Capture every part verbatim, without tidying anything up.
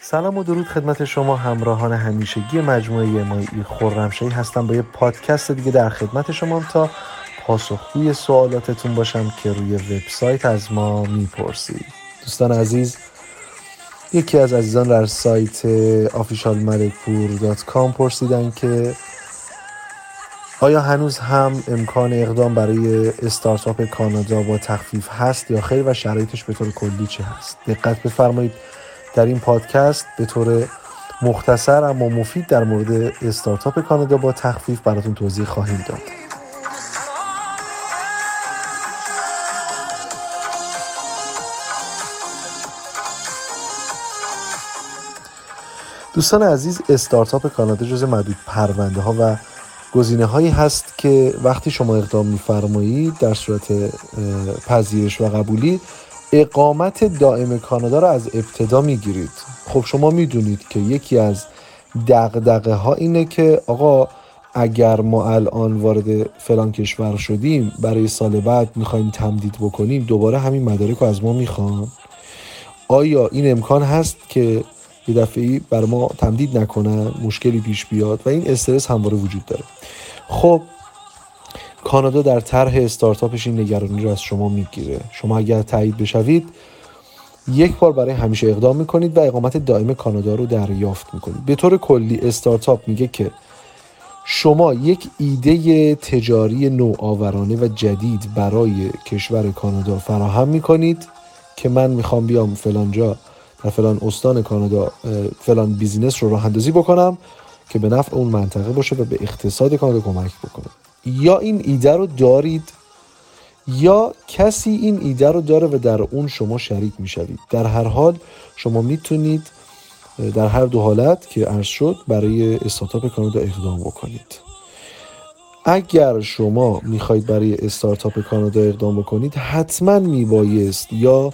سلام و درود خدمت شما همراهان همیشگی مجموعه مایی خرمشاهی هستم با یه پادکست دیگه در خدمت شما تا پاسخگوی سوالاتتون باشم که روی وبسایت از ما میپرسید. دوستان عزیز، یکی از عزیزان در سایت آفیشال ملکپور دات کام پرسیدن که آیا هنوز هم امکان اقدام برای استارتاپ کانادا با تخفیف هست یا خیر و شرایطش به طور کلی چه هست؟ دقت بفرمایید، در این پادکست به طور مختصر اما مفید در مورد استارتاپ کانادا با تخفیف براتون توضیح خواهیم داد. دوستان عزیز، استارتاپ کانادا جز معدود پرونده ها و گزینه هایی هست که وقتی شما اقدام می‌فرمایید در صورت پذیرش و قبولی اقامت دائم کانادا را از ابتدا میگیرید. خب شما میدونید که یکی از دغدغه ها اینه که آقا اگر ما الان وارد فلان کشور شدیم برای سال بعد میخوایم تمدید بکنیم دوباره همین مدارک رو از ما میخوان؟ آیا این امکان هست که یه دفعه‌ای بر ما تمدید نکنن، مشکلی پیش بیاد و این استرس همواره وجود داره؟ خب کانادا در طرح استارتاپش این نگرانی رو از شما میگیره. شما اگر تایید بشوید یک بار برای همیشه اقدام میکنید و اقامت دائم کانادا رو دریافت میکنید. به طور کلی استارتاپ میگه که شما یک ایده تجاری نوآورانه و جدید برای کشور کانادا فراهم میکنید که من میخوام بیام فلان جا در فلان استان کانادا فلان بیزینس رو راه اندازی بکنم که به نفع اون منطقه باشه و به اقتصاد کانادا کمک بکنه. یا این ایده رو دارید یا کسی این ایده رو داره و در اون شما شریک میشوید. در هر حال شما میتونید در هر دو حالت که عرض شد برای استارتاپ کانادا اقدام بکنید. اگر شما میخواید برای استارتاپ کانادا اقدام بکنید حتما میبایست یا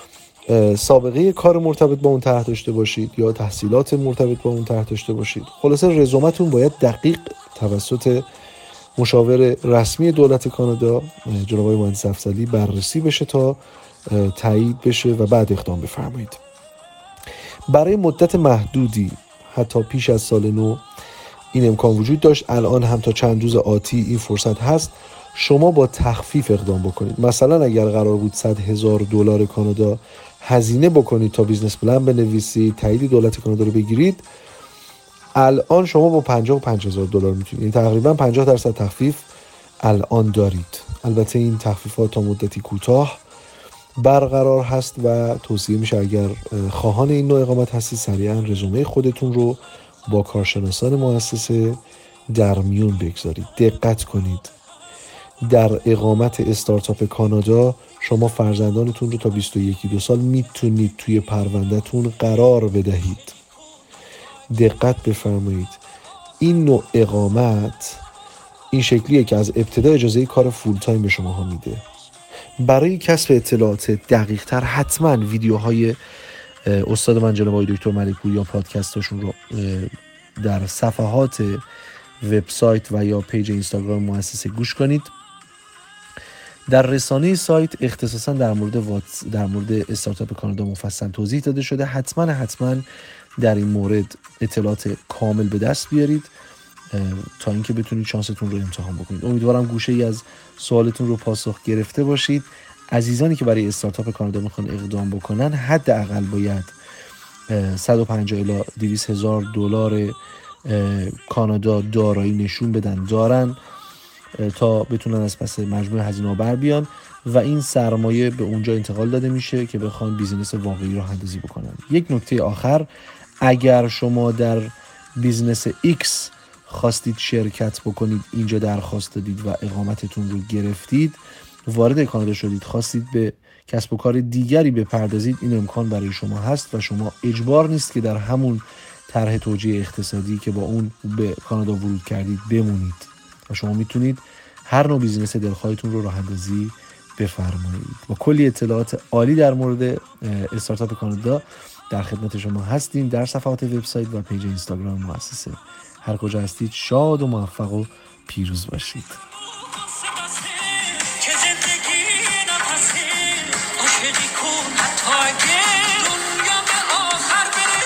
سابقه کار مرتبط با اون طرح داشته باشید یا تحصیلات مرتبط با اون طرح داشته باشید. خلاصه رزومتون باید دقیق توسط مشاور رسمی دولت کانادا جناب آقای مهندس افضلی بررسی بشه تا تایید بشه و بعد اقدام بفرمایید. برای مدت محدودی حتی پیش از سال نو این امکان وجود داشت، الان هم تا چند روز آتی این فرصت هست شما با تخفیف اقدام بکنید. مثلا اگر قرار بود صد هزار دلار کانادا هزینه بکنید تا بیزنس پلن بنویسید، تایید دولت کانادا رو بگیرید، الان شما با پنجاه و پنج هزار دلار میتونید، یعنی تقریبا پنجاه درصد تخفیف الان دارید. البته این تخفیفات تا مدتی کوتاه برقرار هست و توصیه میشه اگر خواهان این نوع اقامت هستید سریعا رزومه خودتون رو با کارشناسان مؤسسه در میون بگذارید. دقت کنید، در اقامت استارتاپ کانادا شما فرزندانتون رو تا بیست و یک دو سال میتونید توی پروندهتون قرار بدهید. دقت بفرمایید، این نوع اقامت این شکلیه که از ابتدا اجازه کار فول تایم به شما ها میده. برای کسب اطلاعات دقیق تر حتما ویدیوهای استاد من جناب آقای دکتر ملکپور یا پادکستاشون رو در صفحات وبسایت و یا پیج اینستاگرام مؤسسه گوش کنید. در رسانه سایت اختصاصا در مورد واتس در مورد استارتاپ کانادا مفصل توضیح داده شده. حتما حتما در این مورد اطلاعات کامل به دست بیارید تا اینکه بتونید شانستون رو امتحان بکنید. امیدوارم گوشه ای از سوالتون رو پاسخ گرفته باشید. عزیزانی که برای استارتاپ کانادا میخوان اقدام بکنن حداقل باید صد و پنجاه الی دویست هزار دلار کانادا دارایی نشون بدن دارن تا بتونن از پس مجموع هزینه‌ها بر بیان و این سرمایه به اونجا انتقال داده میشه که بخوان بیزینس واقعی رو اندازی بکنن. یک نکته آخر، اگر شما در بیزنس X خواستید شرکت بکنید، اینجا درخواست دادید و اقامتتون رو گرفتید، وارد کانادا شدید، خواستید به کسب و کار دیگری بپردازید، این امکان برای شما هست و شما اجبار نیست که در همون طرح توجیه اقتصادی که با اون به کانادا ورود کردید بمونید و شما میتونید هر نوع بیزینس دلخواهتون رو راه اندازی بفرمایید. با کلی اطلاعات عالی در مورد استارتاپ کانادا در خدمت شما هستیم در صفحات وبسایت و پیج اینستاگرام مؤسسه. هر کجا هستید شاد و موفق و پیروز باشید.